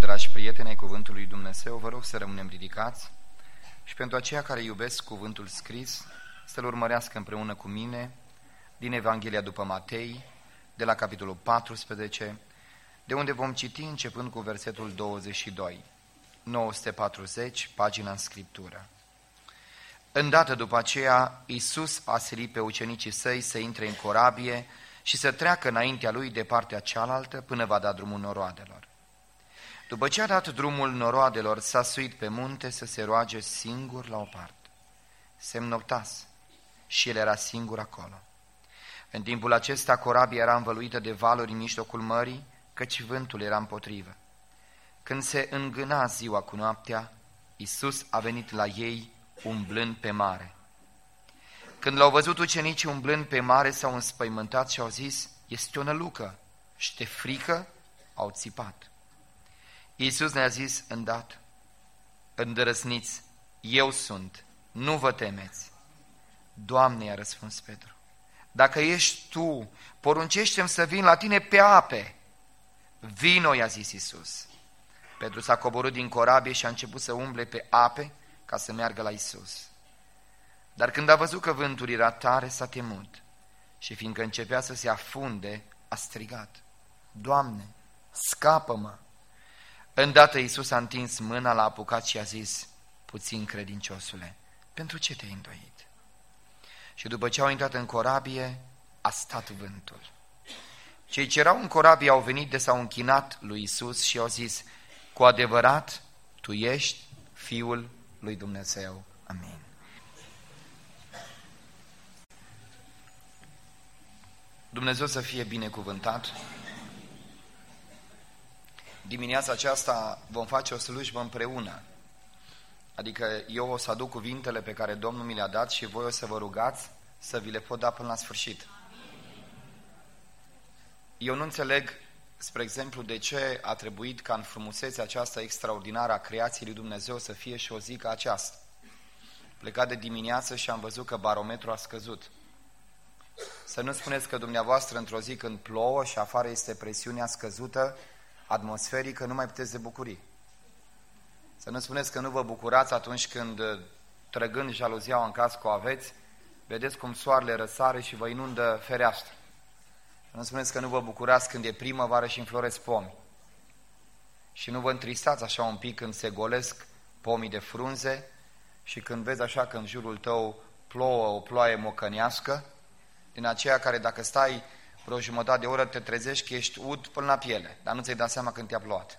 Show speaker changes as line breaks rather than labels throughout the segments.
Dragi prieteni ai Cuvântului lui Dumnezeu, vă rog să rămânem ridicați și pentru aceia care iubesc Cuvântul scris, să-l urmărească împreună cu mine din Evanghelia după Matei, de la capitolul 14, de unde vom citi începând cu versetul 22, 940, pagina în Scriptură. Îndată după aceea, Iisus a silit pe ucenicii săi să intre în corabie și să treacă înaintea lui de partea cealaltă până va da drumul noroadelor. După ce a dat drumul noroadelor, s-a suit pe munte să se roage singur la o parte. Se înnoptase și el era singur acolo. În timpul acesta, corabia era învăluită de valuri în mijlocul mării, căci vântul era împotrivă. Când se îngâna ziua cu noaptea, Iisus a venit la ei umblând pe mare. Când l-au văzut ucenicii umblând pe mare, s-au înspăimântat și au zis: este o nălucă, și de frică au țipat. Iisus ne-a zis îndată: îndrăzniți, eu sunt, nu vă temeți. Doamne, i-a răspuns Petru, dacă ești tu, poruncește-mi să vin la tine pe ape. Vino, i-a zis Iisus. Petru s-a coborât din corabie și a început să umble pe ape ca să meargă la Iisus. Dar când a văzut că vântul era tare, s-a temut și fiindcă începea să se afunde, a strigat: Doamne, scapă-mă! Îndată Iisus a întins mâna, l-a apucat și a zis: puțin credinciosule, pentru ce te-ai îndoit? Și după ce au intrat în corabie, a stat vântul. Cei ce erau în corabie au venit de s-au închinat lui Iisus și au zis: cu adevărat, tu ești Fiul lui Dumnezeu. Amin. Dumnezeu să fie binecuvântat. Dimineața aceasta vom face o slujbă împreună. Adică eu o să aduc cuvintele pe care Domnul mi le-a dat și voi o să vă rugați să vi le pot da până la sfârșit. Eu nu înțeleg, spre exemplu, de ce a trebuit ca în frumusețea aceasta extraordinară a creației lui Dumnezeu să fie și o zi ca aceasta. Plecat de dimineață și am văzut că barometrul a scăzut. Să nu spuneți că dumneavoastră într-o zi când plouă și afară este presiunea scăzută atmosferică, nu mai puteți de bucurii. Să nu spuneți că nu vă bucurați atunci când, trăgând jaluziaua în casă cu aveți, vedeți cum soarele răsare și vă inundă fereastră. Să nu spuneți că nu vă bucurați când e primăvară și înfloresc pomi. Și nu vă întristați așa un pic când se golesc pomii de frunze și când vezi așa că în jurul tău plouă o ploaie mocănească, din aceea care dacă stai vreo jumătate de oră te trezești că ești ud până la piele, dar nu ți-ai dat seama când te-a plouat.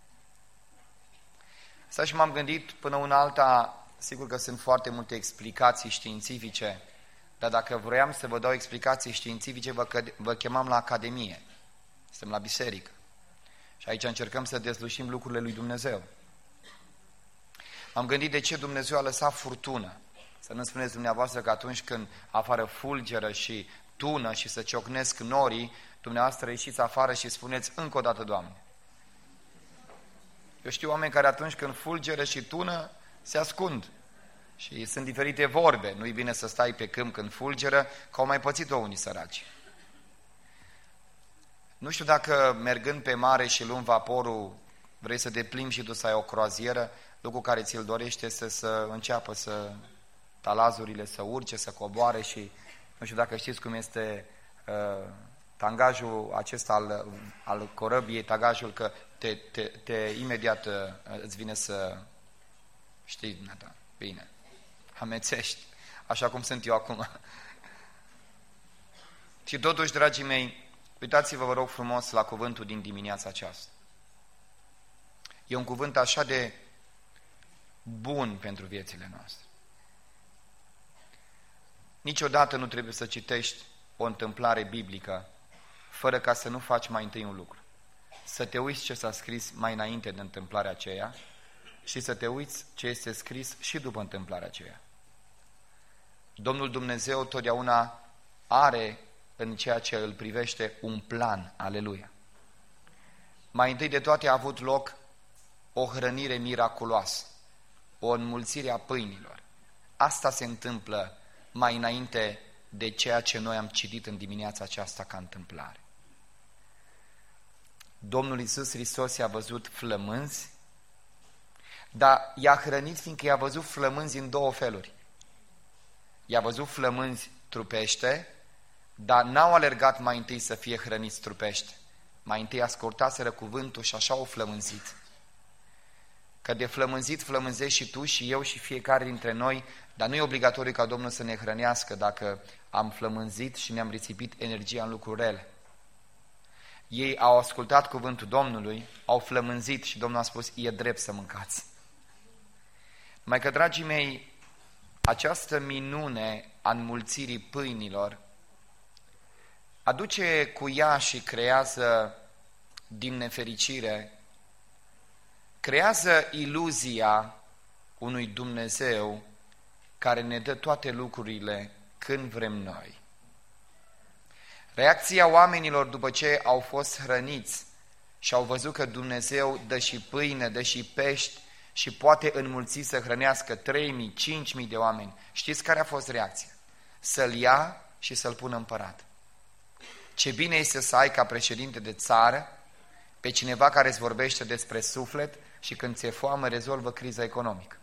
Asta și m-am gândit până una alta, sigur că sunt foarte multe explicații științifice, dar dacă vroiam să vă dau explicații științifice, vă chemam la Academie. Suntem la biserică. Și aici încercăm să dezlușim lucrurile lui Dumnezeu. M-am gândit de ce Dumnezeu a lăsat furtună. Să nu spuneți dumneavoastră că atunci când afară fulgeră și tună și să ciocnesc norii, dumneavoastră ieșiți afară și spuneți încă o dată: Doamne. Eu știu oameni care atunci când fulgeră și tună se ascund. Și sunt diferite vorbe. Nu-i bine să stai pe câmp când fulgeră, că au mai pățit-o unii săraci. Nu știu dacă mergând pe mare și luând vaporul, vrei să te plimbi și tu să ai o croazieră, lucru care ți-l dorește este să înceapă să talazurile să urce, să coboare și nu știu dacă știți cum este tangajul acesta al corăbiei, tangajul că te imediat îți vine să știi, dumneata, bine, amețești, așa cum sunt eu acum. Și totuși, dragii mei, uitați-vă, vă rog frumos, la cuvântul din dimineața aceasta. E un cuvânt așa de bun pentru viețile noastre. Niciodată nu trebuie să citești o întâmplare biblică fără ca să nu faci mai întâi un lucru. Să te uiți ce s-a scris mai înainte de întâmplarea aceea și să te uiți ce este scris și după întâmplarea aceea. Domnul Dumnezeu totdeauna are în ceea ce îl privește un plan, aleluia. Mai întâi de toate a avut loc o hrănire miraculoasă, o înmulțire a pâinilor. Asta se întâmplă mai înainte de ceea ce noi am citit în dimineața aceasta ca întâmplare. Domnul Iisus Hristos i-a văzut flămânzi, dar i-a hrănit fiindcă i-a văzut flămânzi în două feluri. I-a văzut flămânzi trupește, dar n-au alergat mai întâi să fie hrăniți trupește. Mai întâi ascultaseră cuvântul și așa au flămânzit. Că de flămânzit flămânzești și tu și eu și fiecare dintre noi, dar nu e obligatoriu ca Domnul să ne hrănească dacă am flămânzit și ne-am risipit energia în lucruri rele. Ei au ascultat cuvântul Domnului, au flămânzit și Domnul a spus, e drept să mâncați. Mai că, dragii mei, această minune a înmulțirii pâinilor aduce cu ea și creează din nefericire, creează iluzia unui Dumnezeu care ne dă toate lucrurile când vrem noi. Reacția oamenilor după ce au fost hrăniți și au văzut că Dumnezeu dă și pâine, dă și pești și poate înmulți să hrănească 3.000, 5.000 de oameni. Știți care a fost reacția? Să-l ia și să-l pună împărat. Ce bine este să ai ca președinte de țară pe cineva care îți vorbește despre suflet și când ți-e foame rezolvă criza economică.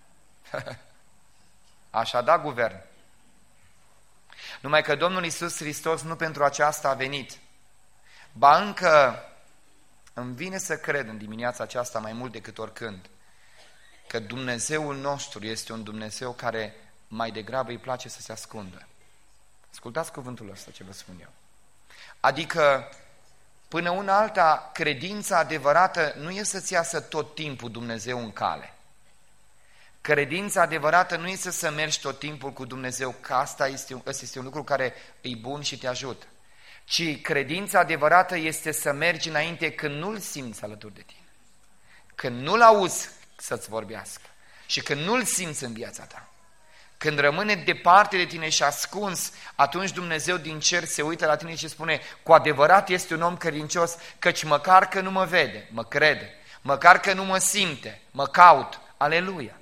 Așa da guvern. Numai că Domnul Iisus Hristos nu pentru aceasta a venit. Ba încă îmi vine să cred în dimineața aceasta mai mult decât oricând că Dumnezeul nostru este un Dumnezeu care mai degrabă îi place să se ascundă. Ascultați cuvântul ăsta ce vă spun eu. Adică, până una alta, credința adevărată nu e să-ți iasă tot timpul Dumnezeu în cale. Credința adevărată nu este să mergi tot timpul cu Dumnezeu, că ăsta este un lucru care e bun și te ajută. Ci credința adevărată este să mergi înainte când nu-L simți alături de tine. Când nu-L auzi să-ți vorbească și când nu-L simți în viața ta. Când rămâne departe de tine și ascuns, atunci Dumnezeu din cer se uită la tine și spune, cu adevărat este un om credincios, căci măcar că nu mă vede, mă crede, măcar că nu mă simte, mă caut. Aleluia!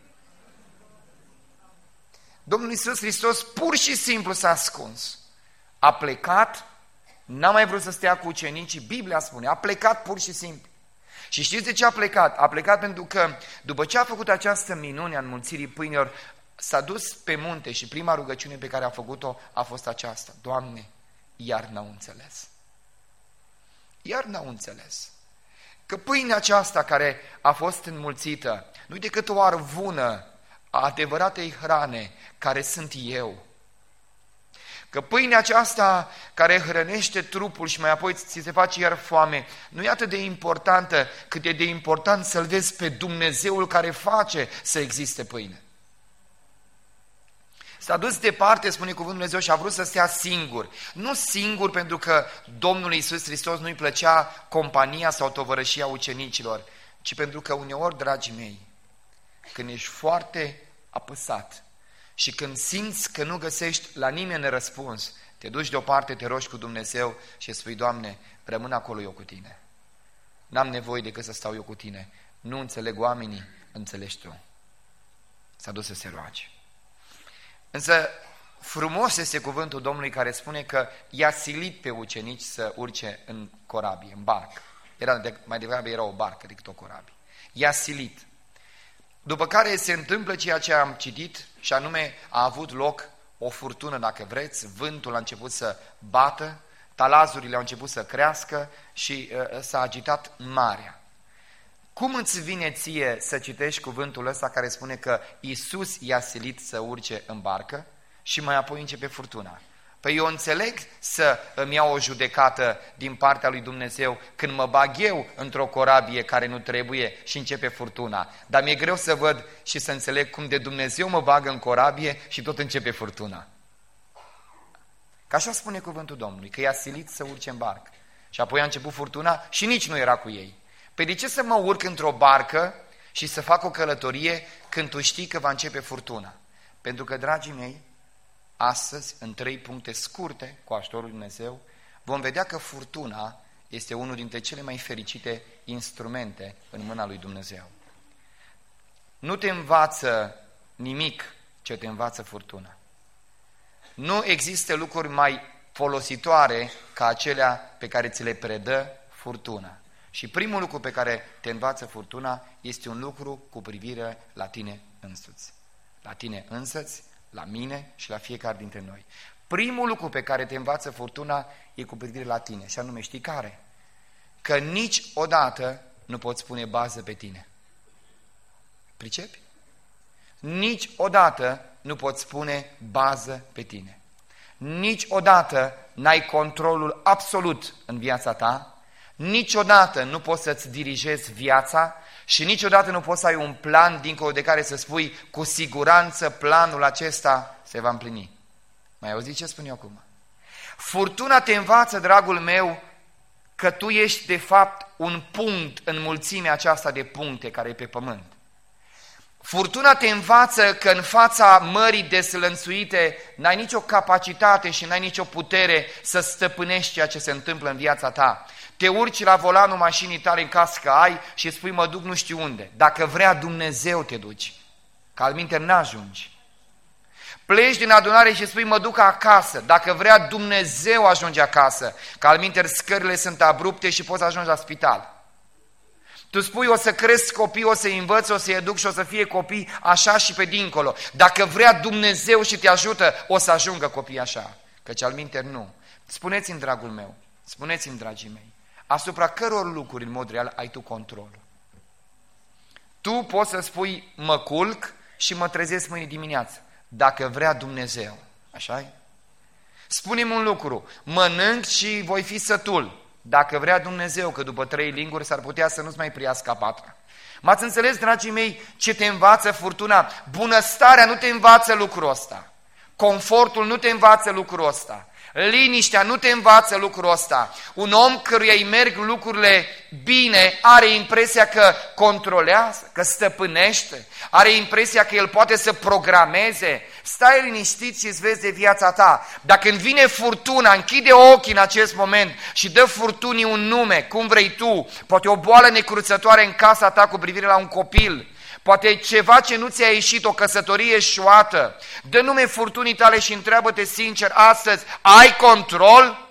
Domnul Iisus Hristos pur și simplu s-a ascuns. A plecat, n-a mai vrut să stea cu ucenicii, Biblia spune, a plecat pur și simplu. Și știți de ce a plecat? A plecat pentru că după ce a făcut această minune a înmulțirii pâinilor, s-a dus pe munte și prima rugăciune pe care a făcut-o a fost aceasta. Doamne, iar n-au înțeles. Iar n-au înțeles. Că pâinea aceasta care a fost înmulțită nu-i decât o arvună a adevăratei hrane care sunt eu. Că pâinea aceasta care hrănește trupul și mai apoi ți se face iar foame, nu e atât de importantă cât e de important să-L vezi pe Dumnezeul care face să existe pâine. S-a dus departe, spune cuvântul Dumnezeu, și a vrut să stea singur. Nu singur pentru că Domnul Iisus Hristos nu-i plăcea compania sau tovărășia ucenicilor, ci pentru că uneori, dragii mei, când ești foarte apăsat și când simți că nu găsești la nimeni răspuns, te duci deoparte, te rogi cu Dumnezeu și spui, Doamne, rămân acolo eu cu Tine. N-am nevoie decât să stau eu cu Tine. Nu înțeleg oamenii, înțelegi Tu. S-a dus să se roage. Însă frumos este cuvântul Domnului care spune că i-a silit pe ucenici să urce în corabie, în barcă. Mai degrabă era o barcă decât o corabie. I-a silit. După care se întâmplă ceea ce am citit și anume a avut loc o furtună, dacă vreți, vântul a început să bată, talazurile au început să crească și s-a agitat marea. Cum îți vine ție să citești cuvântul ăsta care spune că Iisus i-a silit să urce în barcă și mai apoi începe furtuna? Păi eu înțeleg să îmi iau o judecată din partea lui Dumnezeu când mă bag eu într-o corabie care nu trebuie și începe furtuna. Dar mi-e greu să văd și să înțeleg cum de Dumnezeu mă bagă în corabie și tot începe furtuna. Că așa spune cuvântul Domnului, că i-a silit să urce în barcă. Și apoi a început furtuna și nici nu era cu ei. Păi de ce să mă urc într-o barcă și să fac o călătorie când tu știi că va începe furtuna? Pentru că, dragii mei, astăzi, în 3 puncte scurte, cu ajutorul lui Dumnezeu, vom vedea că furtuna este unul dintre cele mai fericite instrumente în mâna lui Dumnezeu. Nu te învață nimic ce te învață furtuna. Nu există lucruri mai folositoare ca acelea pe care ți le predă furtuna. Și primul lucru pe care te învață furtuna este un lucru cu privire la tine însuți. La tine însăți, la mine și la fiecare dintre noi. Primul lucru pe care te învață furtuna e cu privire la tine, și anume știi care? Că niciodată nu poți pune bază pe tine. Pricepi? Niciodată nu poți pune bază pe tine. Niciodată n-ai controlul absolut în viața ta, niciodată nu poți să-ți dirigezi viața și niciodată nu poți să ai un plan dincolo de care să spui cu siguranță planul acesta se va împlini. Mai auziți ce spun eu acum? Furtuna te învață, dragul meu, că tu ești de fapt un punct în mulțimea aceasta de puncte care e pe pământ. Furtuna te învață că în fața mării deslănțuite n-ai nicio capacitate și n-ai nicio putere să stăpânești ceea ce se întâmplă în viața ta. Te urci la volanul mașinii tale în caz că ai și spui mă duc nu știu unde. Dacă vrea Dumnezeu te duci, că altminteri n-ajungi. Pleci din adunare și spui mă duc acasă. Dacă vrea Dumnezeu ajunge acasă, că altminteri scările sunt abrupte și poți ajunge la spital. Tu spui o să cresc copii, o să-i învăț, o să-i educ și o să fie copii așa și pe dincolo. Dacă vrea Dumnezeu și te ajută, o să ajungă copii așa. Căci altminteri nu. Spuneți-mi, dragul meu, spuneți-mi, dragii mei, asupra căror lucruri în mod real ai tu control. Tu poți să spui mă culc și mă trezesc mâine dimineață. Dacă vrea Dumnezeu, așa-i? Spune-mi un lucru, mănânc și voi fi sătul. Dacă vrea Dumnezeu, că după 3 linguri s-ar putea să nu-ți mai priască a 4-a. M-ați înțeles, dragii mei, ce te învață furtuna? Bunăstarea nu te învață lucrul ăsta. Confortul nu te învață lucrul ăsta. Liniștea nu te învață lucrul ăsta. Un om căruia îi merg lucrurile bine are impresia că controlează, că stăpânește, are impresia că el poate să programeze. Stai liniștit și îți vezi de viața ta. Dacă îmi vine furtuna, închide ochii în acest moment și dă furtunii un nume, cum vrei tu, poate o boală necruțătoare în casa ta cu privire la un copil, poate ceva ce nu ți-a ieșit, o căsătorie eșuată. Dă nume furtunii tale și întreabă-te sincer astăzi, ai control?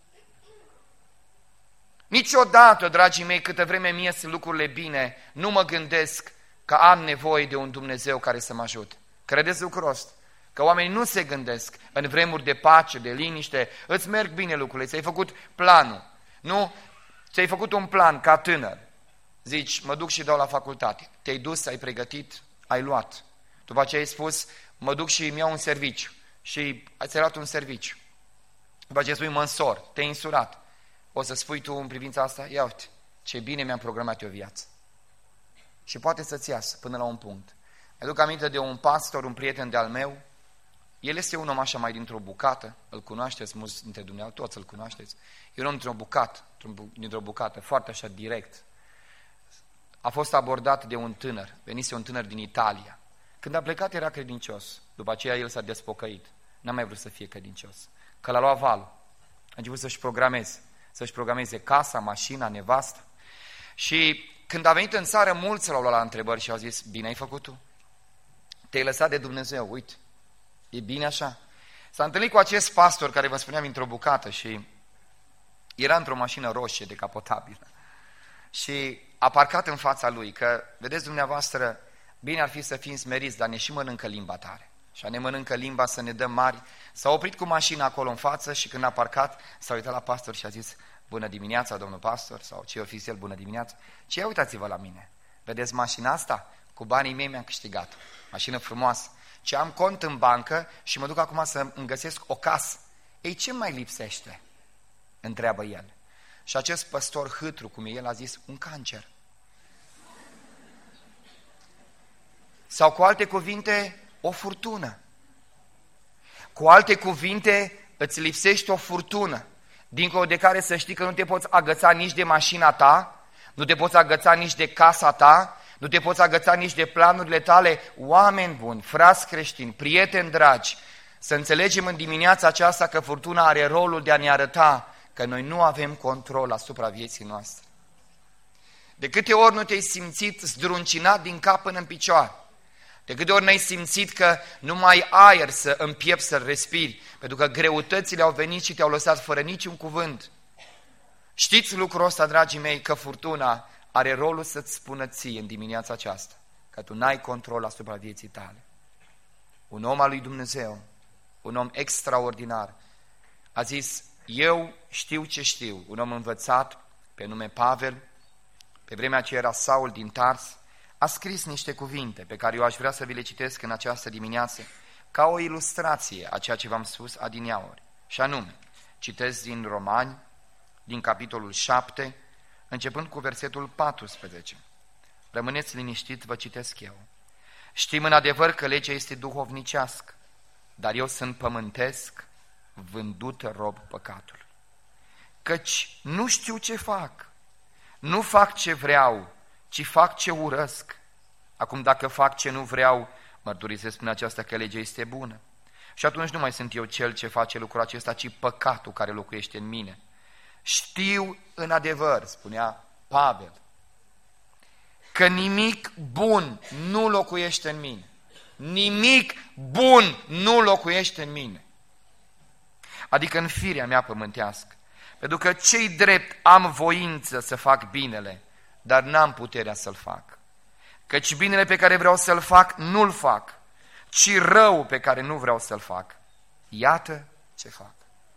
Niciodată, dragii mei, câtă vreme mie sunt lucrurile bine, nu mă gândesc că am nevoie de un Dumnezeu care să mă ajute. Credeți lucrul ăsta? Că oamenii nu se gândesc în vremuri de pace, de liniște, îți merg bine lucrurile, ți-ai făcut planul, nu? Ți-ai făcut un plan ca tânăr. Zici, mă duc și dau la facultate. Te-ai dus, ai pregătit, ai luat. După aceea ai spus, mă duc și îmi iau un serviciu. Și ți-ai luat un serviciu. După aceea spui, mă însor, te-ai însurat. O să spui tu în privința asta, ia uite, ce bine mi-am programat eu viața. Și poate să-ți iasă până la un punct. Mi-aduc aminte de un pastor, un prieten de-al meu. El este un om așa mai dintr-o bucată, îl cunoașteți, mulți dintre dumneavoastră, toți îl cunoașteți. E un om dintr-o bucată, foarte așa direct. A fost abordat de un tânăr, venise un tânăr din Italia. Când a plecat era credincios, după aceea el s-a despocăit, n-a mai vrut să fie credincios. Că l-a luat valul, a început să-și programeze casa, mașina, nevasta. Și când a venit în țară, mulți l-au luat la întrebări și au zis, bine ai făcut tu? Te-ai lăsat de Dumnezeu, uite, e bine așa. S-a întâlnit cu acest pastor care vă spuneam într-o bucată și era într-o mașină roșie decapotabilă. Și a parcat în fața lui, că, vedeți dumneavoastră, bine ar fi să fim smeriți, dar ne și mănâncă limba tare. Și ne mănâncă limba să ne dăm mari. S-a oprit cu mașina acolo în față și când a parcat, s-a uitat la pastor și a zis, bună dimineața, domnul pastor, sau ce oficial, bună dimineața. Ce uitați-vă la mine? Vedeți mașina asta? Cu banii mei mi-am câștigat. Mașină frumoasă. Ce am cont în bancă și mă duc acum să îmi găsesc o casă. Ei, ce mai lipsește? Întreabă el. Și acest păstor hâtru, cum el a zis, un cancer. Sau cu alte cuvinte, o furtună. Cu alte cuvinte, îți lipsește o furtună, dincolo de care să știi că nu te poți agăța nici de mașina ta, nu te poți agăța nici de casa ta, nu te poți agăța nici de planurile tale. Oameni buni, frați creștini, prieteni dragi, să înțelegem în dimineața aceasta că furtuna are rolul de a ne arăta că noi nu avem control asupra vieții noastre. De câte ori nu te-ai simțit zdruncinat din cap până în picioare? De câte ori n-ai simțit că nu mai ai aer să împiepi, să respiri, pentru că greutățile au venit și te-au lăsat fără niciun cuvânt? Știți lucrul ăsta, dragii mei, că furtuna are rolul să-ți spună ție în dimineața aceasta că tu n-ai control asupra vieții tale. Un om al lui Dumnezeu, un om extraordinar, a zis, eu știu ce știu, un om învățat pe nume Pavel, pe vremea ce era Saul din Tars, a scris niște cuvinte pe care eu aș vrea să vi le citesc în această dimineață, ca o ilustrație a ceea ce v-am spus adineauri. Și anume, citesc din Romani, din capitolul 7, începând cu versetul 14. Rămâneți liniștit, vă citesc eu. Știm în adevăr că legea este duhovnicească, dar eu sunt pământesc, vândut rob păcatului. Căci nu știu ce fac, nu fac ce vreau, ci fac ce urăsc. Acum dacă fac ce nu vreau, mărturisesc prin aceasta că legea este bună. Și atunci nu mai sunt eu cel ce face lucrul acesta, ci păcatul care locuiește în mine. Știu în adevăr, spunea Pavel, că nimic bun nu locuiește în mine. Nimic bun nu locuiește în mine. Adică în firea mea pământească. Pentru că ce-i drept am voință să fac binele, dar n-am puterea să-l fac. Căci binele pe care vreau să-l fac, nu-l fac, ci rău pe care nu vreau să-l fac. Iată ce fac.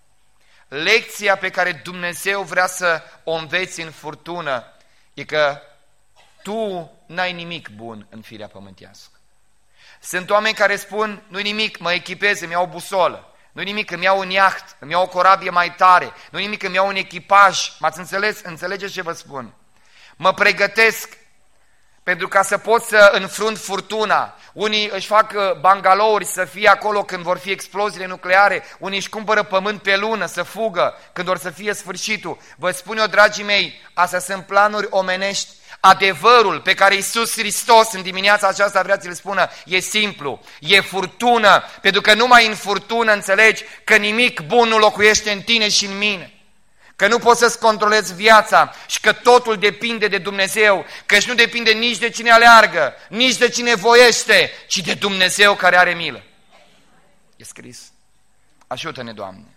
Lecția pe care Dumnezeu vrea să o înveți în furtună e că tu n-ai nimic bun în firea pământească. Sunt oameni care spun, nu-i nimic, mă echipez, îmi iau o busolă, nu-i nimic, îmi iau un iaht, îmi iau o corabie mai tare, nu-i nimic, îmi iau un echipaj, m-ați înțeles? Înțelegeți ce vă spun? Mă pregătesc pentru ca să pot să înfrunt furtuna. Unii își fac bangalouri să fie acolo când vor fi exploziile nucleare, unii își cumpără pământ pe lună să fugă când or să fie sfârșitul. Vă spun eu, dragii mei, astea sunt planuri omenești. Adevărul pe care Iisus Hristos în dimineața aceasta vrea să-l spună e simplu, e furtună, pentru că numai în furtună înțelegi că nimic bun nu locuiește în tine și în mine. Că nu poți să-ți controlezi viața și că totul depinde de Dumnezeu, că nu depinde nici de cine aleargă, nici de cine voiește, ci de Dumnezeu care are milă. E scris. Ajută-ne, Doamne.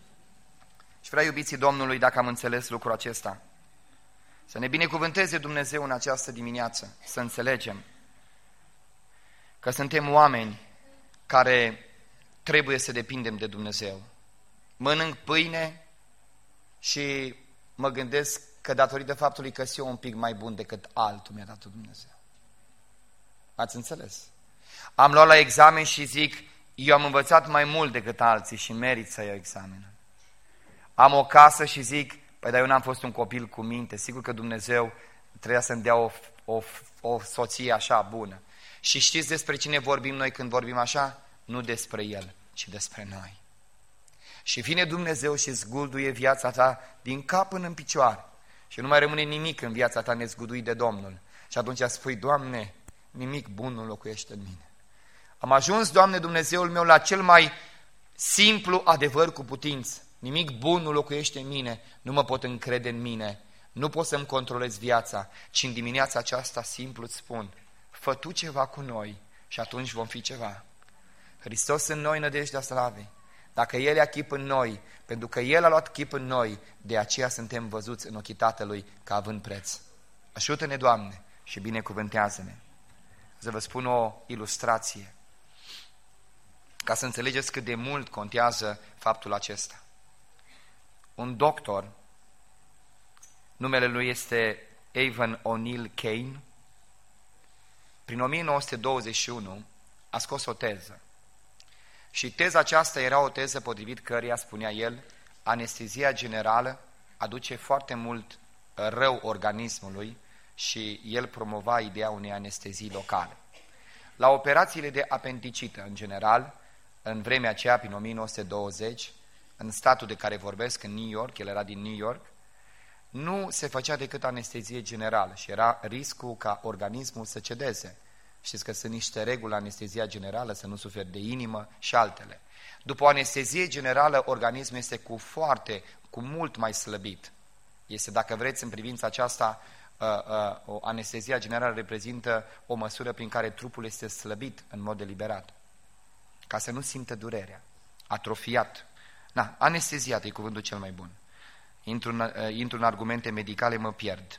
Și vreau, iubiții Domnului, dacă am înțeles lucrul acesta, să ne binecuvânteze Dumnezeu în această dimineață, să înțelegem că suntem oameni care trebuie să depindem de Dumnezeu. Mănânc pâine și mă gândesc că datorită faptului că sunt eu un pic mai bun decât altul mi-a dat Dumnezeu. Ați înțeles? Am luat la examen și zic, eu am învățat mai mult decât alții și merit să iau examenul. Am o casă și zic, păi dar eu n-am fost un copil cu minte, sigur că Dumnezeu trebuia să-mi dea o soție așa bună. Și știți despre cine vorbim noi când vorbim așa? Nu despre El, ci despre noi. Și vine Dumnezeu și zgulduie viața ta din cap până în picioare. Și nu mai rămâne nimic în viața ta nezguduit de Domnul. Și atunci spui, Doamne, nimic bun nu locuiește în mine. Am ajuns, Doamne Dumnezeul meu, la cel mai simplu adevăr cu putință. Nimic bun nu locuiește în mine, nu mă pot încrede în mine, nu pot să-mi controlez viața, ci în dimineața aceasta simplu îți spun, fă tu ceva cu noi și atunci vom fi ceva. Hristos în noi, nădejdea slavei. Dacă El ia chip în noi, pentru că El a luat chip în noi, de aceea suntem văzuți în ochii Tatălui ca având preț. Ajută-ne, Doamne, și binecuvântează-ne. Să vă spun o ilustrație, ca să înțelegeți cât de mult contează faptul acesta. Un doctor, numele lui este Evan O'Neill Kane, prin 1921 a scos o teză. Și teza aceasta era o teză potrivit căreia, spunea el, anestezia generală aduce foarte mult rău organismului și el promova ideea unei anestezii locale. La operațiile de apendicită, în general, în vremea aceea, prin 1920, în statul de care vorbesc, în New York, el era din New York, nu se făcea decât anestezie generală și era riscul ca organismul să cedeze. Știți că sunt niște reguli la anestezia generală, să nu suferi de inimă și altele. După o anestezie generală, organismul este cu mult mai slăbit. Este, dacă vreți, în privința aceasta, o anestezia generală reprezintă o măsură prin care trupul este slăbit în mod deliberat, ca să nu simtă durerea, atrofiat. Anesteziat e cuvântul cel mai bun. intru în argumente medicale, mă pierd.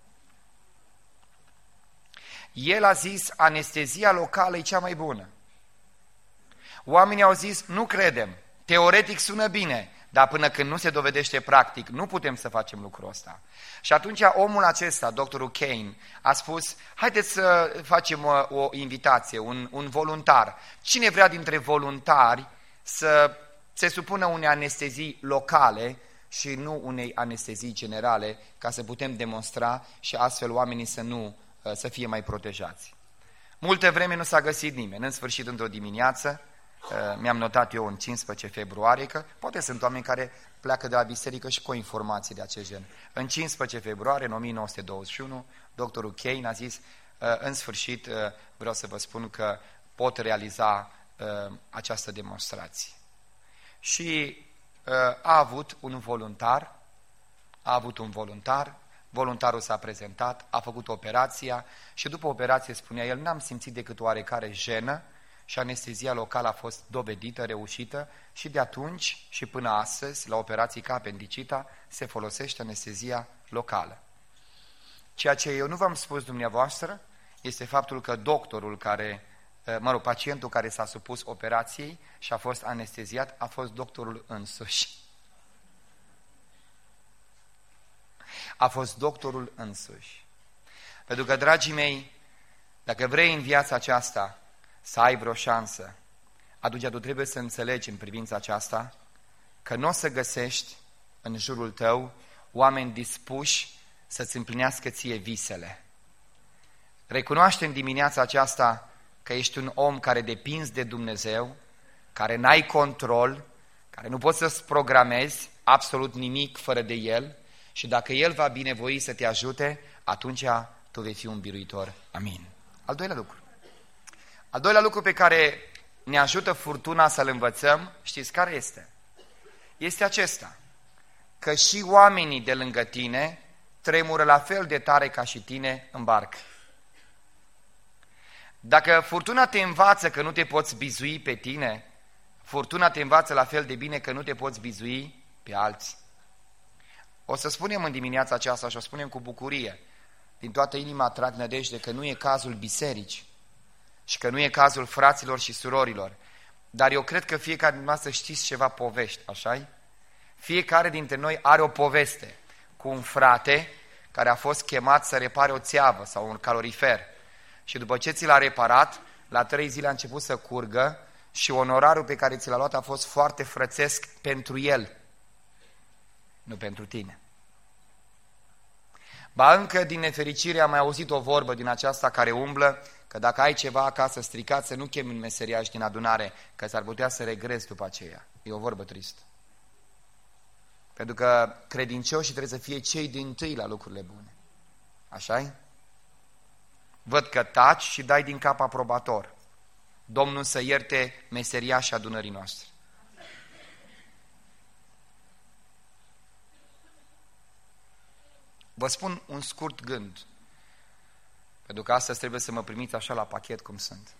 El a zis, anestezia locală e cea mai bună. Oamenii au zis, nu credem, teoretic sună bine, dar până când nu se dovedește practic, nu putem să facem lucrul ăsta. Și atunci omul acesta, doctorul Kane, a spus, haideți să facem o invitație, un voluntar. Cine vrea dintre voluntari să se supună unei anestezii locale și nu unei anestezii generale, ca să putem demonstra și astfel oamenii să fie mai protejați. Multă vreme nu s-a găsit nimeni. În sfârșit, într-o dimineață, mi-am notat eu în 15 februarie, că poate sunt oameni care pleacă de la biserică și cu informații de acest gen. În 15 februarie, în 1921, doctorul Kane a zis, în sfârșit vreau să vă spun că pot realiza această demonstrație. Și a avut un voluntar, voluntarul s-a prezentat, a făcut operația și după operație, spunea el, n-am simțit decât oarecare jenă și anestezia locală a fost dovedită, reușită și de atunci și până astăzi, la operații ca apendicita, se folosește anestezia locală. Ceea ce eu nu v-am spus dumneavoastră este faptul că pacientul care s-a supus operației și a fost anesteziat a fost doctorul însuși. A fost doctorul însuși. Pentru că, dragii mei, dacă vrei în viața aceasta să ai vreo șansă, atunci tu trebuie să înțelegi în privința aceasta că nu o să găsești în jurul tău oameni dispuși să-ți împlinească ție visele. Recunoaște în dimineața aceasta că ești un om care depinzi de Dumnezeu, care n-ai control, care nu poți să-ți programezi absolut nimic fără de El și dacă El va binevoi să te ajute, atunci tu vei fi un biruitor. Amin. Al doilea lucru pe care ne ajută furtuna să-l învățăm, știți care este? Este acesta, că și oamenii de lângă tine tremură la fel de tare ca și tine în barcă. Dacă furtuna te învață că nu te poți bizui pe tine, furtuna te învață la fel de bine că nu te poți bizui pe alții. O să spunem în dimineața aceasta și o spunem cu bucurie, din toată inima trag nădejde că nu e cazul bisericii și că nu e cazul fraților și surorilor, dar eu cred că fiecare dintre noi să știți ceva povești, așa-i? Fiecare dintre noi are o poveste cu un frate care a fost chemat să repare o țeavă sau un calorifer și după ce ți l-a reparat, la 3 zile a început să curgă și onorarul pe care ți l-a luat a fost foarte frățesc pentru el, nu pentru tine. Ba încă din nefericire am mai auzit o vorbă din aceasta care umblă, că dacă ai ceva acasă stricat, să nu chemi un meseriaș din adunare, că s-ar putea să regrezi după aceea. E o vorbă tristă. Pentru că credincioșii trebuie să fie cei dintâi la lucrurile bune. Așa-i? Văd că taci și dai din cap aprobator. Domnul să ierte meseriașii adunării noastre. Vă spun un scurt gând, pentru că astăzi trebuie să mă primiți așa la pachet cum sunt.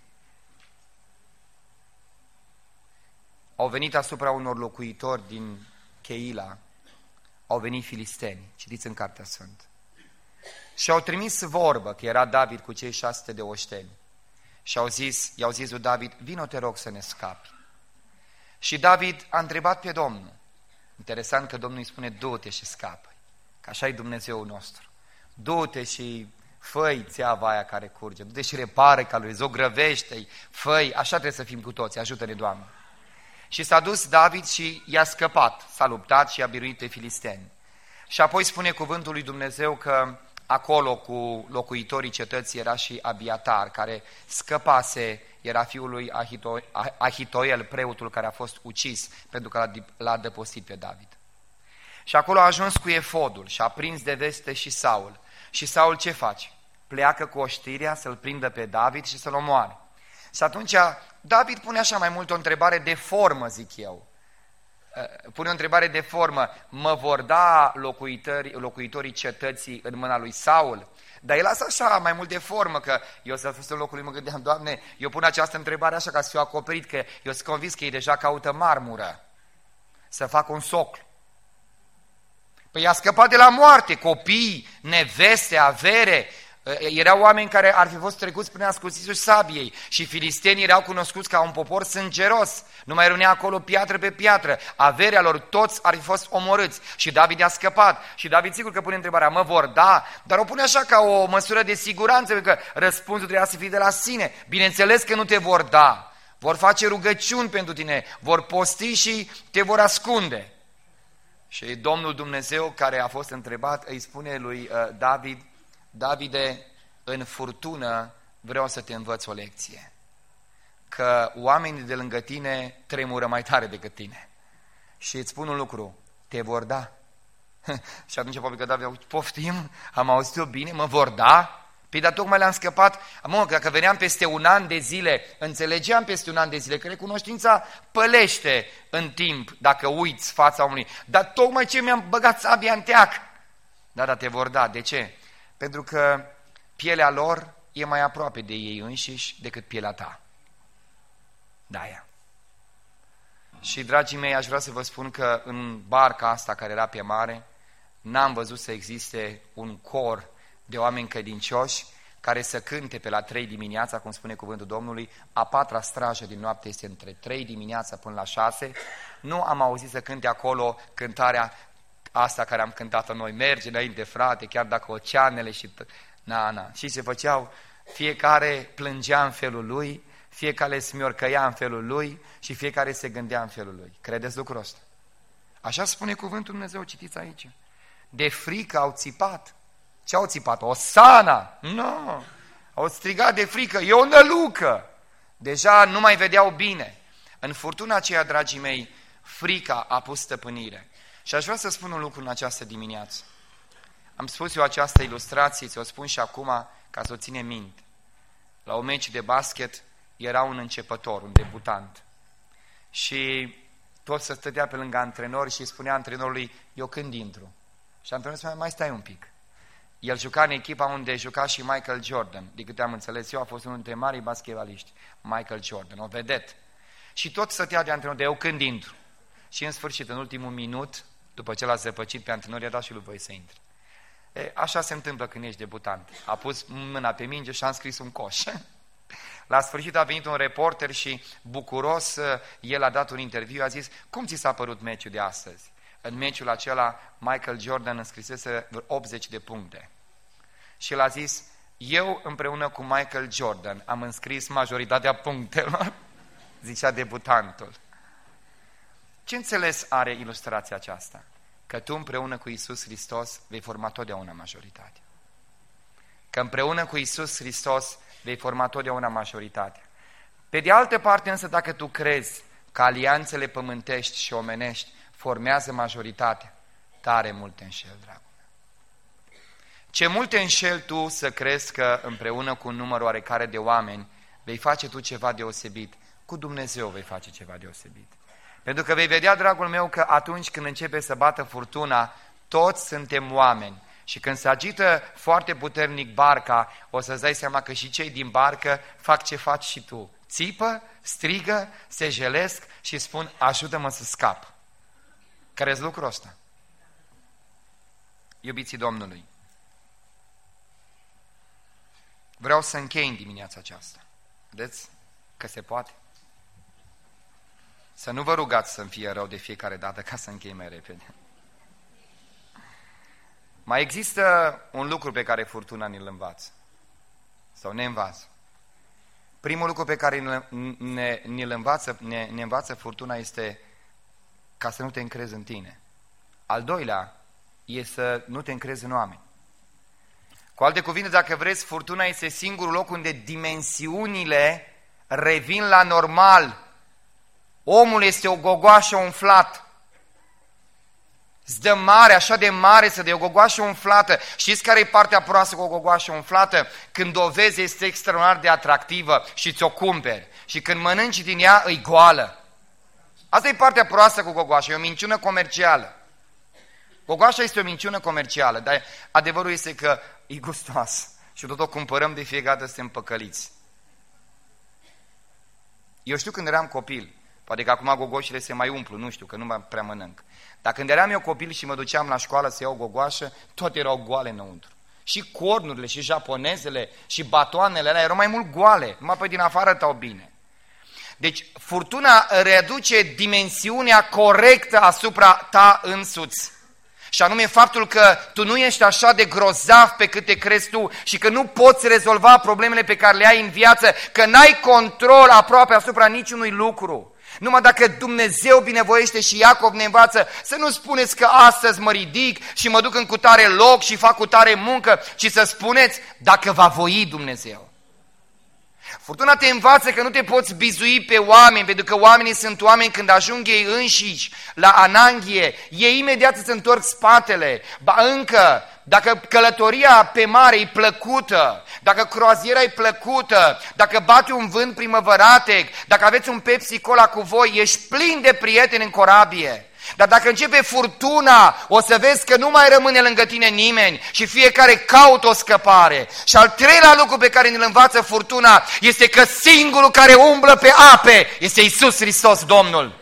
Au venit asupra unor locuitori din Cheila, au venit filisteni, citiți în Cartea Sfântă, și au trimis vorbă că era David cu cei 600 de oșteni și i-au zis lui David, vino te rog să ne scapi. Și David a întrebat pe Domnul. Interesant că Domnul îi spune, du-te și scapă, că așa e Dumnezeul nostru. Du-te și fă-i țeava aia care curge, du-te și repară calul, o grăvește-i, fă-i, așa trebuie să fim cu toți, ajută-ne, Doamne. Și s-a dus David și i-a scăpat, s-a luptat și i-a biruit pe filisteni. Și apoi spune cuvântul lui Dumnezeu că acolo cu locuitorii cetății era și Abiatar, care scăpase, era fiul lui Ahitoel, preotul care a fost ucis pentru că l-a adăpostit pe David. Și acolo a ajuns cu efodul și a prins de veste și Saul. Și Saul ce face? Pleacă cu oștirea să-l prindă pe David și să-l omoare. Și atunci David pune așa mai mult o întrebare de formă, zic eu. Pune o întrebare de formă, mă vor da locuitorii cetății în mâna lui Saul? Dar el lasă așa mai mult de formă, că eu să fost în locul lui mă gândeam, Doamne, eu pun această întrebare așa ca să fiu acoperit, că eu sunt convins că ei deja caută marmură, să facă un soclu. Păi a scăpat de la moarte, copii, neveste, avere. Erau oameni care ar fi fost trecuți prin ascuțisul sabiei și filistenii erau cunoscuți ca un popor sângeros. Nu mai rămânea acolo piatră pe piatră. Averea lor, toți ar fi fost omorâți. Și David a scăpat. Și David sigur că pune întrebarea, mă vor da? Dar o pune așa ca o măsură de siguranță, pentru că răspunsul trebuia să fie de la sine. Bineînțeles că nu te vor da. Vor face rugăciuni pentru tine, vor posti și te vor ascunde. Și Domnul Dumnezeu, care a fost întrebat, îi spune lui David, Davide, în furtună vreau să te învăț o lecție. Că oamenii de lângă tine tremură mai tare decât tine. Și îți spun un lucru, te vor da. Și atunci probabil că David, poftim, am auzit-o bine, mă vor da? Păi dar tocmai le-am scăpat, dacă veneam peste un an de zile, înțelegeam peste un an de zile, că recunoștința pălește în timp, dacă uiți fața omului. Dar tocmai ce mi-am băgat sabia în teac. Da, te vor da. De ce? Pentru că pielea lor e mai aproape de ei înșiși decât pielea ta. De-aia. Și, dragii mei, aș vrea să vă spun că în barca asta care era pe mare, n-am văzut să existe un cor de oameni credincioși care să cânte pe la 3 dimineața, cum spune cuvântul Domnului, a 4-a strajă din noapte este între 3 dimineața până la 6. Nu am auzit să cânte acolo cântarea asta care am cântat-o noi, merge înainte, frate, chiar dacă oceanele și... Și se făceau, fiecare plângea în felul lui, fiecare smiorcăia în felul lui și fiecare se gândea în felul lui. Credeți lucrul ăsta? Așa spune cuvântul Dumnezeu, citiți aici. De frică au țipat. Ce au țipat? Osana! Nu! Au strigat de frică, e o nălucă! Deja nu mai vedeau bine. În furtuna aceea, dragii mei, frica a pus stăpânire. Și aș vrea să spun un lucru în această dimineață. Am spus eu această ilustrație, ți-o spun și acum ca să o ține minte. La un meci de basket era un începător, un debutant. Și tot se stătea pe lângă antrenor și îi spunea antrenorului, eu când intru? Și antrenorul spunea, mai stai un pic. El juca în echipa unde juca și Michael Jordan. De câte am înțeles eu, a fost unul dintre marii basketbaliști. Michael Jordan, o vedetă. Și tot stătea de antrenor, de eu când intru? Și în sfârșit, în ultimul minut, după ce l-a zăpăcit pe antrenor, i-a dat și lui voi să intre. Așa se întâmplă când ești debutant. A pus mâna pe minge și a înscris un coș. La sfârșit a venit un reporter și bucuros, el a dat un interviu, a zis, cum ți s-a părut meciul de astăzi? În meciul acela, Michael Jordan înscrisese 80 de puncte. Și el a zis, eu împreună cu Michael Jordan am înscris majoritatea punctelor, zicea debutantul. Ce înțeles are ilustrația aceasta? Că tu împreună cu Iisus Hristos vei forma totdeauna majoritatea. Că împreună cu Iisus Hristos vei forma totdeauna majoritatea. Pe de altă parte însă, dacă tu crezi că alianțele pământești și omenești formează majoritatea, tare mult te înșel, dragul meu. Ce mult te înșel tu să crezi că împreună cu un număr oarecare de oameni vei face tu ceva deosebit, cu Dumnezeu vei face ceva deosebit. Pentru că vei vedea, dragul meu, că atunci când începe să bată furtuna, toți suntem oameni. Și când se agită foarte puternic barca, o să-ți dai seama că și cei din barcă fac ce faci și tu. Țipă, strigă, se jelesc și spun, ajută-mă să scap. Crezi lucrul ăsta? Iubiții Domnului, vreau să închei în dimineața aceasta. Vedeți că se poate? Să nu vă rugați să-mi fie rău de fiecare dată ca să închei mai repede. Mai există un lucru pe care furtuna ne-l învață. Sau ne învață. Primul lucru pe care ne învață furtuna este ca să nu te încrezi în tine. Al doilea e să nu te încrezi în oameni. Cu alte cuvinte, dacă vreți, furtuna este singurul loc unde dimensiunile revin la normal. Omul este o gogoașă umflată. Îți dă mare, așa de mare să de o gogoașă umflată. Știți care e partea proastă cu o gogoașă umflată? Când o vezi este extraordinar de atractivă și ți-o cumperi. Și când mănânci din ea, îi goală. Asta e partea proastă cu gogoașa, e o minciună comercială. Gogoașa este o minciună comercială, dar adevărul este că e gustoasă. Și tot o cumpărăm de fiecare dată, suntem păcăliți. Eu știu când eram copil, Poate că acum gogoșele se mai umplu, nu știu, că nu mai prea mănânc. Dar când eram eu copil și mă duceam la școală să iau gogoașă, toate erau goale înăuntru. Și cornurile, și japonezele, și batoanele alea erau mai mult goale, numai pe din afară tau bine. Deci furtuna reduce dimensiunea corectă asupra ta însuți. Și anume faptul că tu nu ești așa de grozav pe cât te crezi tu și că nu poți rezolva problemele pe care le ai în viață, că n-ai control aproape asupra niciunui lucru. Numai dacă Dumnezeu binevoiește și Iacov ne învață să nu spuneți că astăzi mă ridic și mă duc în cutare loc și fac cutare muncă, ci să spuneți dacă va voi Dumnezeu. Furtuna te învață că nu te poți bizui pe oameni, pentru că oamenii sunt oameni când ajung ei înșiși la ananghie, ei imediat îți întorc spatele. Ba încă, dacă călătoria pe mare e plăcută, dacă croaziera e plăcută, dacă bate un vânt primăvăratec, dacă aveți un Pepsi Cola cu voi, ești plin de prieteni în corabie. Dar dacă începe furtuna, o să vezi că nu mai rămâne lângă tine nimeni și fiecare caută o scăpare. Și al treilea lucru pe care ne-l învață furtuna este că singurul care umblă pe ape este Iisus Hristos, Domnul.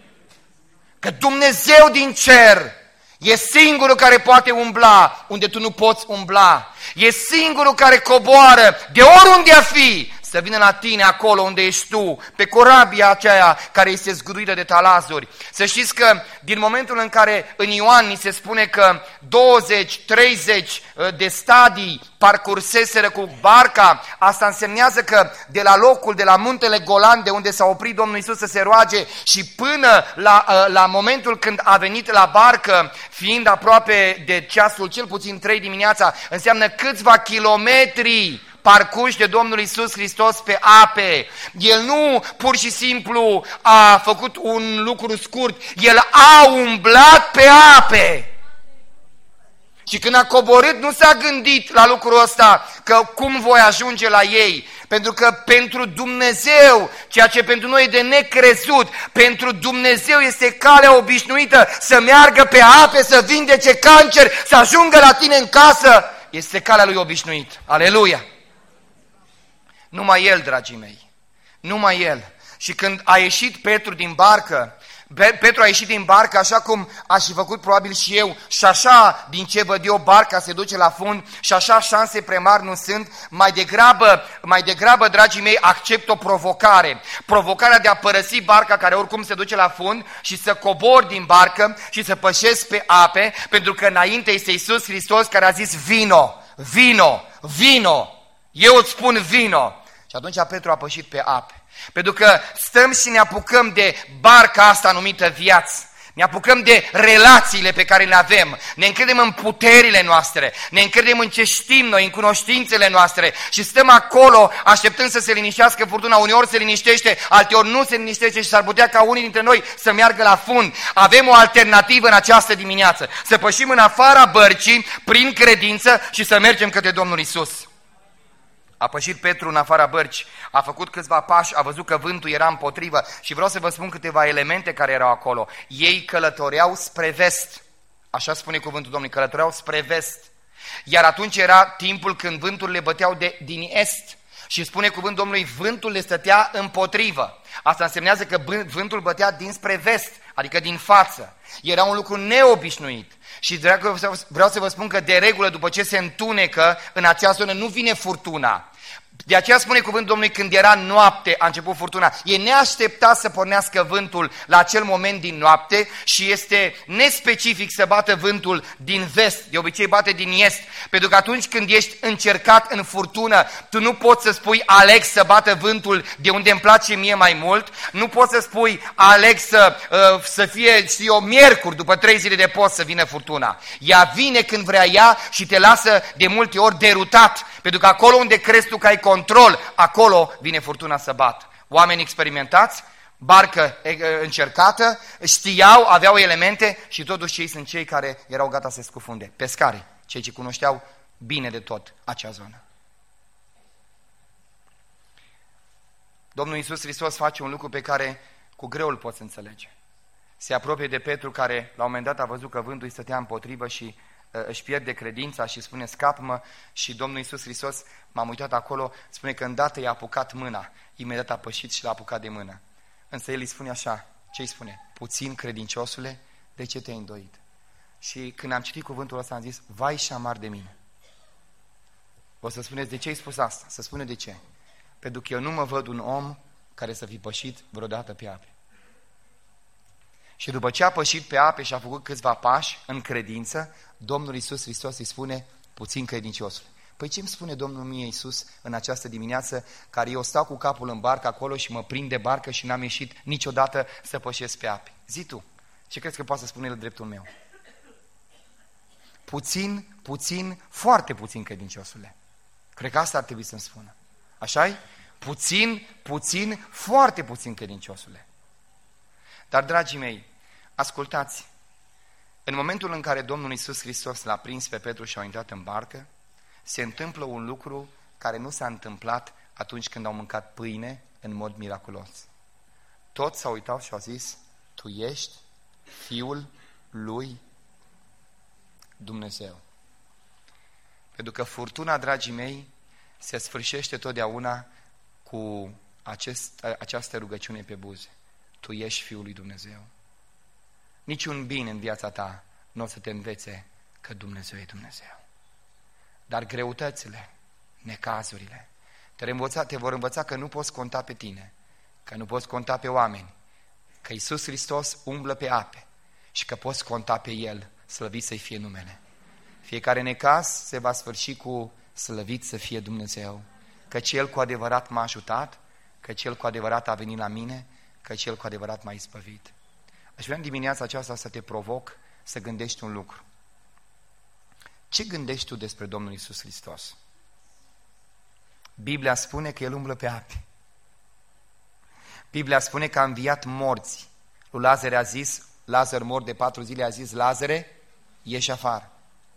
Că Dumnezeu din cer e singurul care poate umbla unde tu nu poți umbla. E singurul care coboară de oriunde a fi să vină la tine acolo unde ești tu, pe corabia aceea care este zguduită de talazuri. Să știți că din momentul în care în Ioan ni se spune că 20-30 de stadii parcurseseră cu barca, asta însemnează că de la locul, de la muntele Golan, de unde s-a oprit Domnul Iisus să se roage și până la momentul când a venit la barcă, fiind aproape de ceasul cel puțin 3 dimineața, înseamnă câțiva kilometri parcurși de Domnul Iisus Hristos pe ape. El nu pur și simplu a făcut un lucru scurt, El a umblat pe ape. Și când a coborât, nu s-a gândit la lucrul ăsta, că cum voi ajunge la ei. Pentru că pentru Dumnezeu, ceea ce pentru noi e de necrezut, pentru Dumnezeu este calea obișnuită să meargă pe ape, să vindece cancer, să ajungă la tine în casă. Este calea lui obișnuit. Aleluia! Numai El, dragii mei, numai El. Și când a ieșit Petru din barcă, Petru a ieșit din barcă așa cum aș fi făcut probabil și eu, și așa, din ce văd eu, barca se duce la fund și așa șanse prea mari nu sunt, mai degrabă, dragii mei, accept o provocare. Provocarea de a părăsi barca care oricum se duce la fund și să cobor din barcă și să pășesc pe ape, pentru că înainte este Iisus Hristos care a zis vino, vino, vino, eu îți spun vino. Și atunci Petru a pășit pe ape. Pentru că stăm și ne apucăm de barca asta numită viață. Ne apucăm de relațiile pe care le avem, ne încredem în puterile noastre, ne încredem în ce știm noi, în cunoștințele noastre și stăm acolo așteptând să se liniștească furtuna. Uneori se liniștește, alteori nu se liniștește și s-ar putea ca unii dintre noi să meargă la fund. Avem o alternativă în această dimineață, să pășim în afara bărcii prin credință și să mergem către Domnul Iisus. A pășit Petru în afara bărci, a făcut câțiva pași, a văzut că vântul era împotrivă și vreau să vă spun câteva elemente care erau acolo. Ei călătoreau spre vest, așa spune cuvântul Domnului, călătoreau spre vest. Iar atunci era timpul când vânturile băteau din est și spune cuvântul Domnului, vântul le stătea împotrivă. Asta însemnează că vântul bătea dinspre vest, adică din față. Era un lucru neobișnuit. Și vreau să vă spun că de regulă, după ce se întunecă, în acea zonă nu vine furtuna. De aceea spune cuvântul Domnului, când era noapte a început furtuna. E neașteptat să pornească vântul la acel moment din noapte și este nespecific să bată vântul din vest, de obicei bate din est. Pentru că atunci când ești încercat în furtună, tu nu poți să spui aleg să bată vântul de unde îmi place mie mai mult, nu poți să spui aleg să fie, știu eu, miercuri după 3 zile de post să vină furtuna. Ea vine când vrea ea și te lasă de multe ori derutat, pentru că acolo unde crezi tu că ai control, acolo vine furtuna să bată. Oameni experimentați, barcă încercată, știau, aveau elemente și totuși ei sunt cei care erau gata să se scufunde. Pescarii, cei ce cunoșteau bine de tot acea zonă. Domnul Iisus Hristos face un lucru pe care cu greu îl poți înțelege. Se apropie de Petru care la un moment dat a văzut că vântul îi stătea împotrivă și își pierde credința și spune scapă-mă și Domnul Iisus Hristos, m-am uitat acolo, spune că îndată i-a apucat mâna, imediat a pășit și l-a apucat de mână. Însă el îi spune așa, ce îi spune? Puțin credinciosule, de ce te-ai îndoit? Și când am citit cuvântul ăsta am zis, vai și amar de mine. O să spuneți, de ce ai spus asta? Să spune de ce. Pentru că eu nu mă văd un om care să fi pășit vreodată pe ape. Și după ce a pășit pe ape și a făcut câțiva pași în credință, Domnul Iisus Hristos îi spune, puțin credinciosule. Păi ce îmi spune Domnul mie Iisus în această dimineață, care eu stau cu capul în barcă acolo și mă prind de barcă și n-am ieșit niciodată să pășesc pe ape? Zi tu, ce crezi că poate să spune el dreptul meu? Puțin, foarte puțin credinciosule. Cred că asta ar trebui să-mi spună. Așa-i? Puțin, foarte puțin credinciosule. Dar, dragii mei, ascultați, în momentul în care Domnul Iisus Hristos l-a prins pe Petru și au intrat în barcă, se întâmplă un lucru care nu s-a întâmplat atunci când au mâncat pâine în mod miraculos. Toți s-au uitat și au zis, tu ești Fiul lui Dumnezeu. Pentru că furtuna, dragii mei, se sfârșește totdeauna cu această rugăciune pe buze. Tu ești Fiul lui Dumnezeu. Niciun bine în viața ta nu o să te învețe că Dumnezeu e Dumnezeu. Dar greutățile, necazurile, te vor învăța că nu poți conta pe tine, că nu poți conta pe oameni, că Iisus Hristos umblă pe ape și că poți conta pe El, slăvit să-i fie numele. Fiecare necaz se va sfârși cu slăvit să fie Dumnezeu, căci El cu adevărat m-a ajutat, căci El cu adevărat a venit la mine, căci El cu adevărat m-a izbăvit. Aș vrea în dimineața aceasta să te provoc să gândești un lucru. Ce gândești tu despre Domnul Iisus Hristos? Biblia spune că El umblă pe ape. Biblia spune că a înviat morți. Lui Lazar a zis, Lazar mort de 4 zile, a zis, Lazare, ieși afară.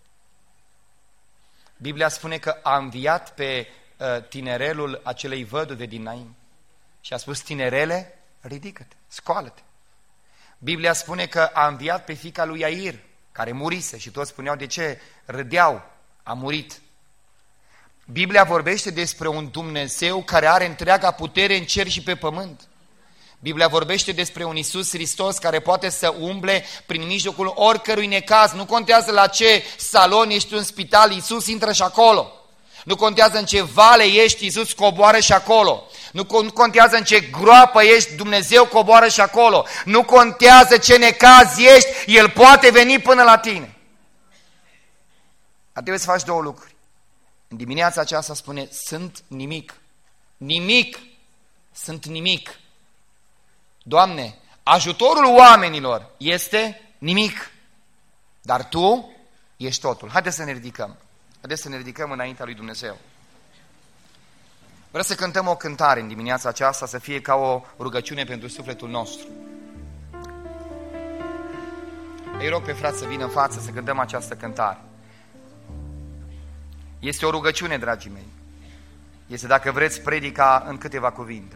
Biblia spune că a înviat pe tinerelul acelei văduve din Nain și a spus, tinerele, ridică-te, scoală-te. Biblia spune că a înviat pe fiica lui Iair, care murise și toți spuneau de ce, râdeau, a murit. Biblia vorbește despre un Dumnezeu care are întreaga putere în cer și pe pământ. Biblia vorbește despre un Iisus Hristos care poate să umble prin mijlocul oricărui necaz. Nu contează la ce salon ești în spital, Iisus intră și acolo. Nu contează în ce vale ești, Iisus coboară și acolo. Nu contează în ce groapă ești, Dumnezeu coboară și acolo. Nu contează ce necaz ești, El poate veni până la tine. Ar trebui să faci 2 lucruri. În dimineața aceasta spune, sunt nimic. Nimic. Sunt nimic. Doamne, ajutorul oamenilor este nimic. Dar Tu ești totul. Haideți să ne ridicăm. Haideți să ne ridicăm înaintea lui Dumnezeu. Vreau să cântăm o cântare în dimineața aceasta, să fie ca o rugăciune pentru sufletul nostru. Îi rog pe frați să vină în față să cântăm această cântare. Este o rugăciune, dragii mei. Este, dacă vreți, predica în câteva cuvinte.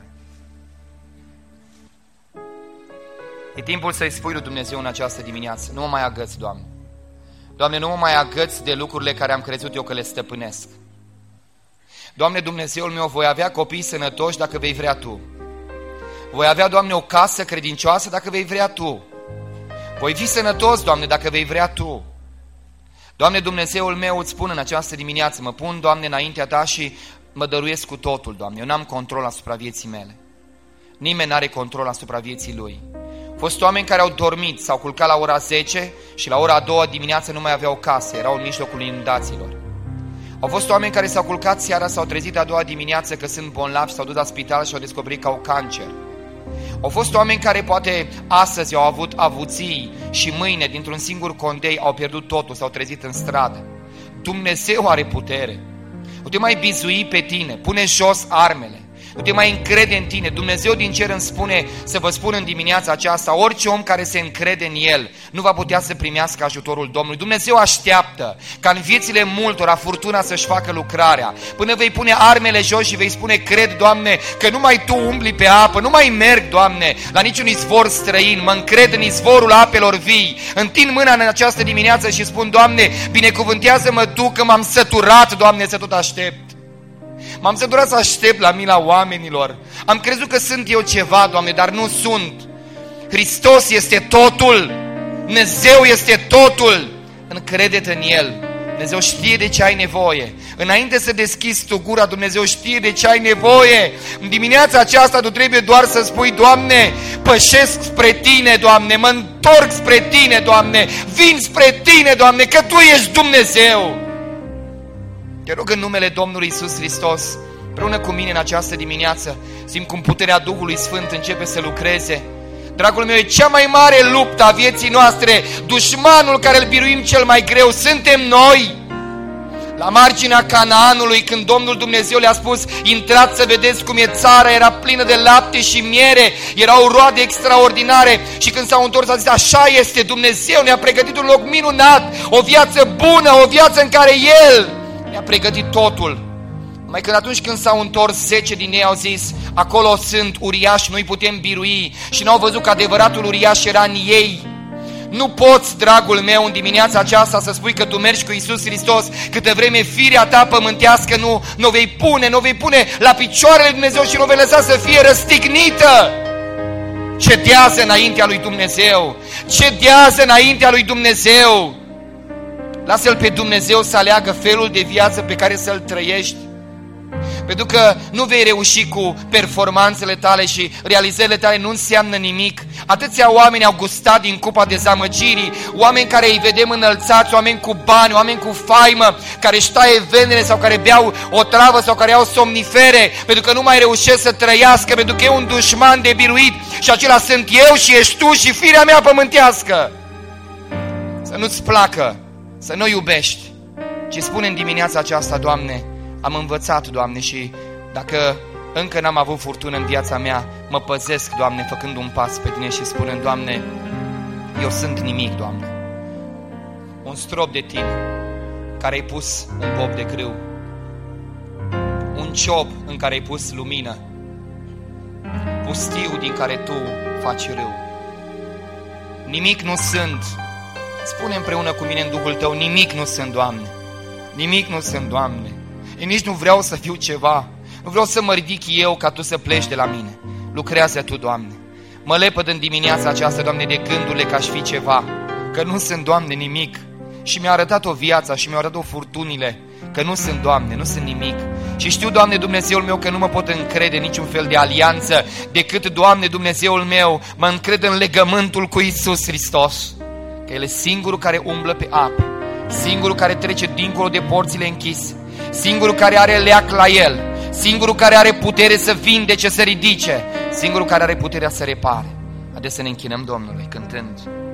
E timpul să-i spui lui Dumnezeu în această dimineață, nu mă mai agăți, Doamne. Doamne, nu mă mai agăți de lucrurile care am crezut eu că le stăpânesc. Doamne, Dumnezeul meu, voi avea copii sănătoși dacă vei vrea Tu. Voi avea, Doamne, o casă credincioasă dacă vei vrea Tu. Voi fi sănătos, Doamne, dacă vei vrea Tu. Doamne, Dumnezeul meu, îți spun în această dimineață, mă pun, Doamne, înaintea Ta și mă dăruiesc cu totul, Doamne. Eu n-am control asupra vieții mele. Nimeni n-are control asupra vieții lui. Au fost oameni care au dormit, s-au culcat la ora 10 și la ora 2 dimineața nu mai aveau casă, erau în mijlocul inundațiilor. Au fost oameni care s-au culcat seara, s-au trezit a doua dimineață că sunt bolnavi, s-au dus la spital și au descoperit că au cancer. Au fost oameni care poate astăzi au avut avuții și mâine, dintr-un singur condei, au pierdut totul, s-au trezit în stradă. Dumnezeu are putere. Nu te mai bizui pe tine, pune jos armele. Nu te mai încrede în tine. Dumnezeu din cer îmi spune să vă spun în dimineața aceasta, orice om care se încrede în El nu va putea să primească ajutorul Domnului. Dumnezeu așteaptă ca în viețile multora furtuna să-și facă lucrarea. Până vei pune armele jos și vei spune, cred, Doamne, că numai Tu umbli pe apă, nu mai merg, Doamne, la niciun izvor străin, mă încred în izvorul apelor vii. Întind mâna în această dimineață și spun, Doamne, binecuvântează-mă Tu că m-am săturat, Doamne, să tot aștept. M-am săturat să aștept la mila oamenilor. Am crezut că sunt eu ceva, Doamne, dar nu sunt. Hristos este totul. Dumnezeu este totul. Încrede-te în El. Dumnezeu știe de ce ai nevoie. Înainte să deschizi tu gura, Dumnezeu știe de ce ai nevoie. În dimineața aceasta tu trebuie doar să spui: Doamne, pășesc spre Tine, Doamne, mă întorc spre Tine, Doamne, vin spre Tine, Doamne, că Tu ești Dumnezeu. Te rog în numele Domnului Iisus Hristos, împreună cu mine în această dimineață, simt cum puterea Duhului Sfânt începe să lucreze. Dragul meu, e cea mai mare luptă a vieții noastre. Dușmanul care îl biruim cel mai greu suntem noi. La marginea Canaanului, când Domnul Dumnezeu le-a spus: intrați să vedeți cum e țara, era plină de lapte și miere, erau roade extraordinare. Și când s-au întors, a zis: așa este, Dumnezeu ne-a pregătit un loc minunat, o viață bună, o viață în care El ne-a pregătit totul. Numai când atunci când s-au întors, 10 din ei au zis: acolo sunt uriași, nu-i putem birui. Și n-au văzut că adevăratul uriaș era în ei. Nu poți, dragul meu, în dimineața aceasta să spui că tu mergi cu Iisus Hristos câtă vreme firea ta pământească nu o vei pune la picioarele lui Dumnezeu și nu o vei lăsa să fie răstignită. Cedează înaintea lui Dumnezeu. Cedează înaintea lui Dumnezeu. Lasă-L pe Dumnezeu să aleagă felul de viață pe care să-l trăiești. Pentru că nu vei reuși cu performanțele tale și realizările tale nu înseamnă nimic. Atâția oameni au gustat din cupa dezamăgirii, oameni care îi vedem înălțați, oameni cu bani, oameni cu faimă, care își taie venele sau care beau o travă sau care au somnifere, pentru că nu mai reușesc să trăiască, pentru că e un dușman de biruit și acela sunt eu și ești tu și firea mea pământească. Să nu-ți placă, să nu iubești, ci spune în dimineața aceasta: Doamne, am învățat, Doamne, și dacă încă n-am avut furtună în viața mea, mă păzesc, Doamne, făcând un pas pe Tine și spunând: Doamne, eu sunt nimic, Doamne. Un strop de Tine care ai pus un bob de grâu, un ciob în care ai pus lumină, pustiu din care Tu faci râu. Nimic nu sunt. Spune împreună cu mine în Duhul Tău: nimic nu sunt, Doamne. Nimic nu sunt, Doamne. Eu nici nu vreau să fiu ceva. Nu vreau să mă ridic eu ca Tu să pleci de la mine. Lucrează Tu, Doamne. Mă lepăd în dimineața aceasta, Doamne, de gândurile că aș fi ceva, că nu sunt, Doamne, nimic. Și mi-a arătat-o viața și mi-a arătat-o furtunile, că nu sunt, Doamne, nu sunt nimic. Și știu, Doamne, Dumnezeul meu, că nu mă pot încrede niciun fel de alianță, decât, Doamne, Dumnezeul meu, mă încred în legământul cu Iisus Hristos, că El e singurul care umblă pe apă, singurul care trece dincolo de porțile închise, singurul care are leac la El, singurul care are putere să vindece, să ridice, singurul care are puterea să repare. Haideți să ne închinăm Domnului cântând.